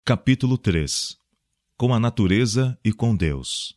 Capítulo 3. Com a natureza e com Deus.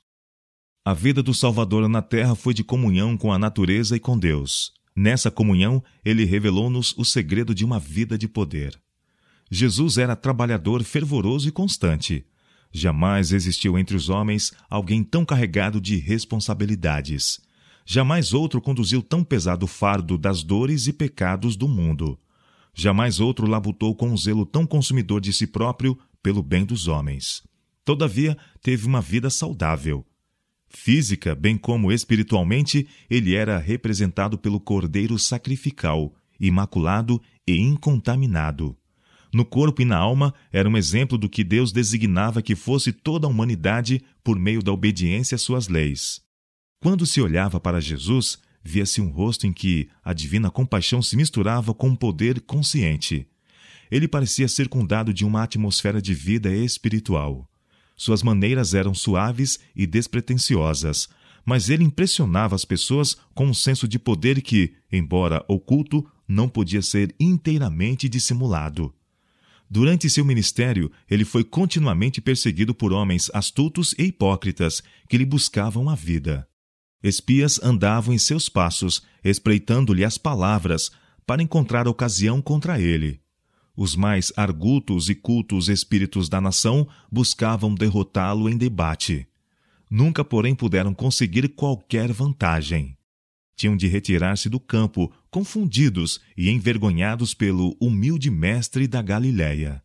A vida do Salvador na terra foi de comunhão com a natureza e com Deus. Nessa comunhão, ele revelou-nos o segredo de uma vida de poder. Jesus era trabalhador fervoroso e constante. Jamais existiu entre os homens alguém tão carregado de responsabilidades. Jamais outro conduziu tão pesado fardo das dores e pecados do mundo. Jamais outro labutou com um zelo tão consumidor de si próprio pelo bem dos homens. Todavia, teve uma vida saudável. Física, bem como espiritualmente, ele era representado pelo Cordeiro sacrificial, imaculado e incontaminado. No corpo e na alma, era um exemplo do que Deus designava que fosse toda a humanidade por meio da obediência às suas leis. Quando se olhava para Jesus, via-se um rosto em que a divina compaixão se misturava com um poder consciente. Ele parecia circundado de uma atmosfera de vida espiritual. Suas maneiras eram suaves e despretensiosas, mas ele impressionava as pessoas com um senso de poder que, embora oculto, não podia ser inteiramente dissimulado. Durante seu ministério, ele foi continuamente perseguido por homens astutos e hipócritas que lhe buscavam a vida. Espias andavam em seus passos, espreitando-lhe as palavras, para encontrar ocasião contra ele. Os mais argutos e cultos espíritos da nação buscavam derrotá-lo em debate. Nunca, porém, puderam conseguir qualquer vantagem. Tinham de retirar-se do campo, confundidos e envergonhados pelo humilde mestre da Galiléia.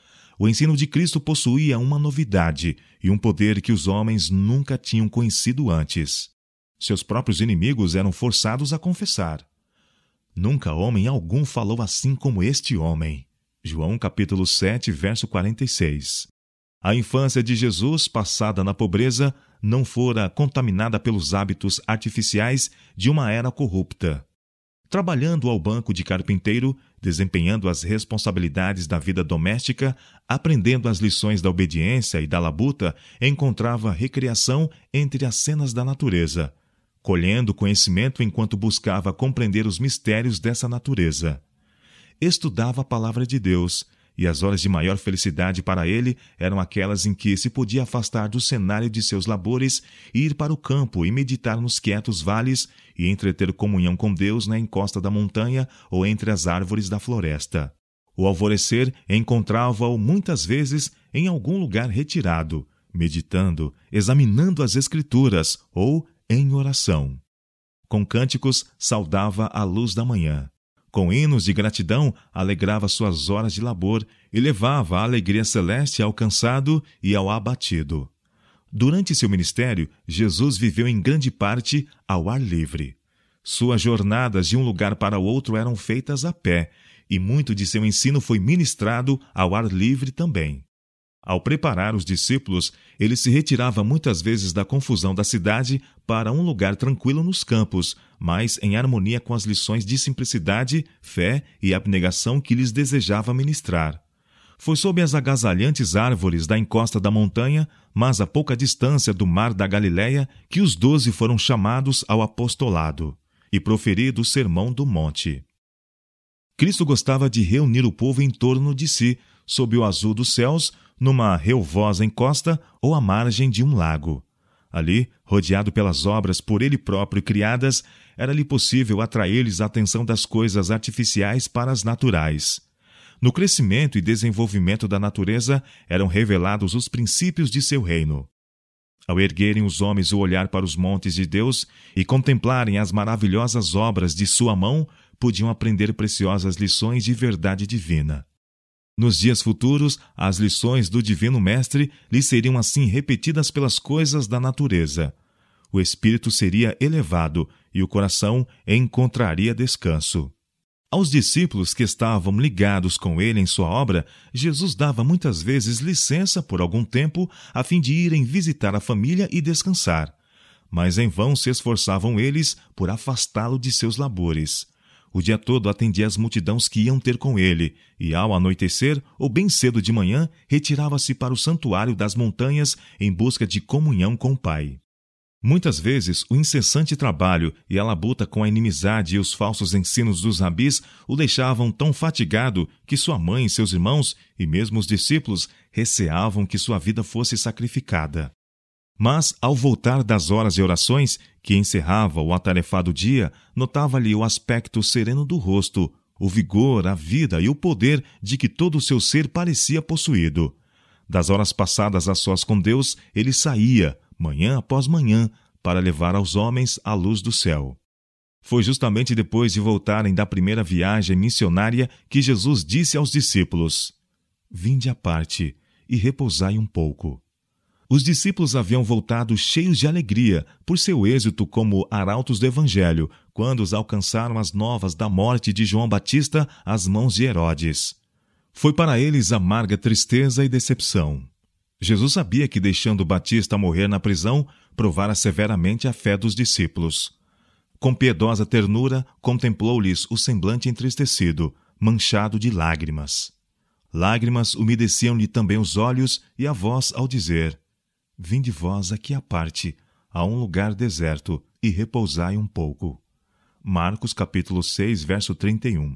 O ensino de Cristo possuía uma novidade e um poder que os homens nunca tinham conhecido antes. Seus próprios inimigos eram forçados a confessar. Nunca homem algum falou assim como este homem. João capítulo 7, verso 46. A infância de Jesus, passada na pobreza, não fora contaminada pelos hábitos artificiais de uma era corrupta. Trabalhando ao banco de carpinteiro, desempenhando as responsabilidades da vida doméstica, aprendendo as lições da obediência e da labuta, encontrava recreação entre as cenas da natureza, colhendo conhecimento enquanto buscava compreender os mistérios dessa natureza. Estudava a palavra de Deus, e as horas de maior felicidade para ele eram aquelas em que se podia afastar do cenário de seus labores e ir para o campo e meditar nos quietos vales e entreter comunhão com Deus na encosta da montanha ou entre as árvores da floresta. O alvorecer encontrava-o muitas vezes em algum lugar retirado, meditando, examinando as Escrituras ou em oração. Com cânticos saudava a luz da manhã. Com hinos de gratidão, alegrava suas horas de labor e levava a alegria celeste ao cansado e ao abatido. Durante seu ministério, Jesus viveu em grande parte ao ar livre. Suas jornadas de um lugar para o outro eram feitas a pé, e muito de seu ensino foi ministrado ao ar livre também. Ao preparar os discípulos, ele se retirava muitas vezes da confusão da cidade para um lugar tranquilo nos campos, mas em harmonia com as lições de simplicidade, fé e abnegação que lhes desejava ministrar. Foi sob as agasalhantes árvores da encosta da montanha, mas a pouca distância do mar da Galiléia, que os 12 foram chamados ao apostolado e proferido o sermão do monte. Cristo gostava de reunir o povo em torno de si, sob o azul dos céus, numa relvosa encosta ou à margem de um lago. Ali, rodeado pelas obras por ele próprio criadas, era-lhe possível atrair-lhes a atenção das coisas artificiais para as naturais. No crescimento e desenvolvimento da natureza eram revelados os princípios de seu reino. Ao erguerem os homens o olhar para os montes de Deus e contemplarem as maravilhosas obras de sua mão, podiam aprender preciosas lições de verdade divina. Nos dias futuros, as lições do Divino Mestre lhe seriam assim repetidas pelas coisas da natureza. O espírito seria elevado e o coração encontraria descanso. Aos discípulos que estavam ligados com ele em sua obra, Jesus dava muitas vezes licença por algum tempo a fim de irem visitar a família e descansar. Mas em vão se esforçavam eles por afastá-lo de seus labores. O dia todo atendia às multidões que iam ter com ele, e ao anoitecer, ou bem cedo de manhã, retirava-se para o santuário das montanhas em busca de comunhão com o Pai. Muitas vezes, o incessante trabalho e a labuta com a inimizade e os falsos ensinos dos rabis o deixavam tão fatigado que sua mãe e seus irmãos, e mesmo os discípulos, receavam que sua vida fosse sacrificada. Mas, ao voltar das horas de orações, que encerrava o atarefado dia, notava-lhe o aspecto sereno do rosto, o vigor, a vida e o poder de que todo o seu ser parecia possuído. Das horas passadas a sós com Deus, ele saía, manhã após manhã, para levar aos homens a luz do céu. Foi justamente depois de voltarem da primeira viagem missionária que Jesus disse aos discípulos: "Vinde à parte e repousai um pouco." Os discípulos haviam voltado cheios de alegria por seu êxito como arautos do Evangelho, quando os alcançaram as novas da morte de João Batista às mãos de Herodes. Foi para eles amarga tristeza e decepção. Jesus sabia que, deixando Batista morrer na prisão, provara severamente a fé dos discípulos. Com piedosa ternura, contemplou-lhes o semblante entristecido, manchado de lágrimas. Lágrimas umedeciam-lhe também os olhos e a voz ao dizer: "Vinde vós aqui à parte, a um lugar deserto, e repousai um pouco." Marcos capítulo 6, verso 31.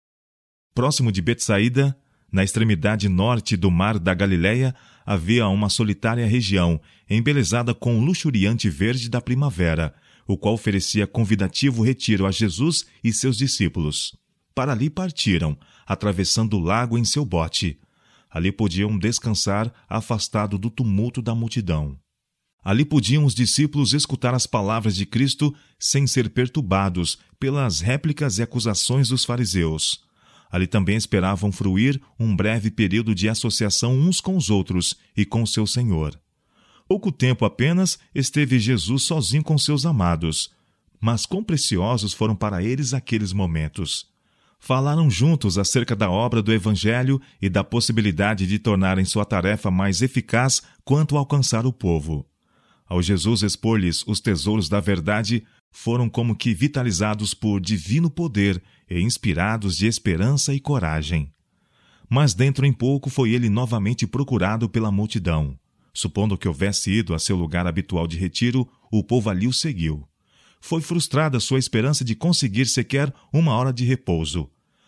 Próximo de Betsaída, na extremidade norte do mar da Galileia, havia uma solitária região, embelezada com o luxuriante verde da primavera, o qual oferecia convidativo retiro a Jesus e seus discípulos. Para ali partiram, atravessando o lago em seu bote. Ali podiam descansar, afastado do tumulto da multidão. Ali podiam os discípulos escutar as palavras de Cristo sem ser perturbados pelas réplicas e acusações dos fariseus. Ali também esperavam fruir um breve período de associação uns com os outros e com seu Senhor. Pouco tempo apenas esteve Jesus sozinho com seus amados, mas quão preciosos foram para eles aqueles momentos. Falaram juntos acerca da obra do Evangelho e da possibilidade de tornarem sua tarefa mais eficaz quanto a alcançar o povo. Ao Jesus expor-lhes os tesouros da verdade, foram como que vitalizados por divino poder e inspirados de esperança e coragem. Mas dentro em pouco foi ele novamente procurado pela multidão. Supondo que houvesse ido a seu lugar habitual de retiro, o povo ali o seguiu. Foi frustrada sua esperança de conseguir sequer uma hora de repouso.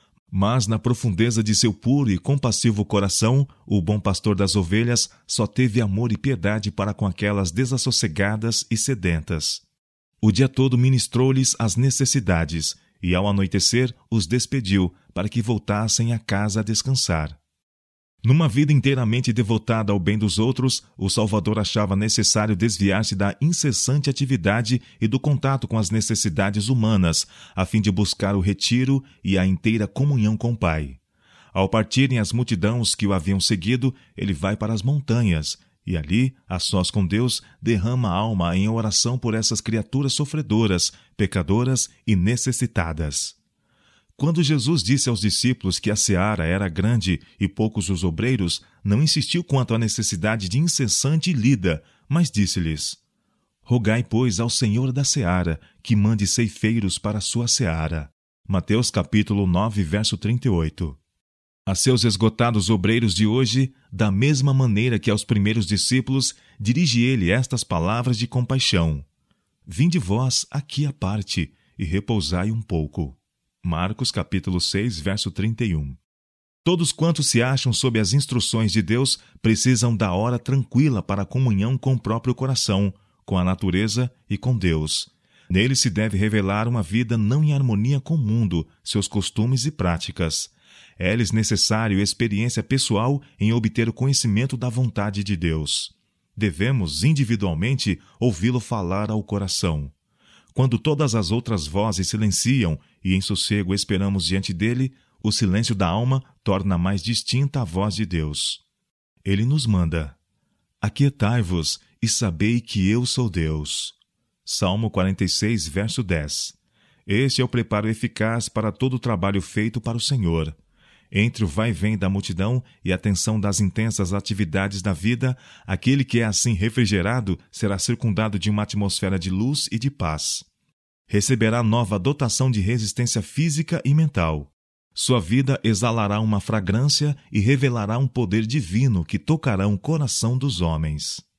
Mas na profundeza de seu puro e compassivo coração, o bom pastor das ovelhas só teve amor e piedade para com aquelas desassossegadas e sedentas. O dia todo ministrou-lhes as necessidades e, ao anoitecer, os despediu para que voltassem à casa a descansar. Numa vida inteiramente devotada ao bem dos outros, o Salvador achava necessário desviar-se da incessante atividade e do contato com as necessidades humanas, a fim de buscar o retiro e a inteira comunhão com o Pai. Ao partirem as multidões que o haviam seguido, ele vai para as montanhas, e ali, a sós com Deus, derrama a alma em oração por essas criaturas sofredoras, pecadoras e necessitadas. Quando Jesus disse aos discípulos que a seara era grande e poucos os obreiros, não insistiu quanto à necessidade de incessante lida, mas disse-lhes: "Rogai, pois, ao Senhor da seara, que mande ceifeiros para a sua seara." Mateus capítulo 9, verso 38. A seus esgotados obreiros de hoje, da mesma maneira que aos primeiros discípulos, dirige ele estas palavras de compaixão: "Vinde vós aqui à parte, e repousai um pouco." Marcos capítulo 6, verso 31. Todos quantos se acham sob as instruções de Deus precisam da hora tranquila para a comunhão com o próprio coração, com a natureza e com Deus. Nele se deve revelar uma vida não em harmonia com o mundo, seus costumes e práticas. É-lhes necessário experiência pessoal em obter o conhecimento da vontade de Deus. Devemos, individualmente, ouvi-lo falar ao coração. Quando todas as outras vozes silenciam e em sossego esperamos diante dele, o silêncio da alma torna mais distinta a voz de Deus. Ele nos manda: "Aquietai-vos e sabei que eu sou Deus." Salmo 46, verso 10. Este é o preparo eficaz para todo o trabalho feito para o Senhor. Entre o vai-vem da multidão e a tensão das intensas atividades da vida, aquele que é assim refrigerado será circundado de uma atmosfera de luz e de paz. Receberá nova dotação de resistência física e mental. Sua vida exalará uma fragrância e revelará um poder divino que tocará o coração dos homens.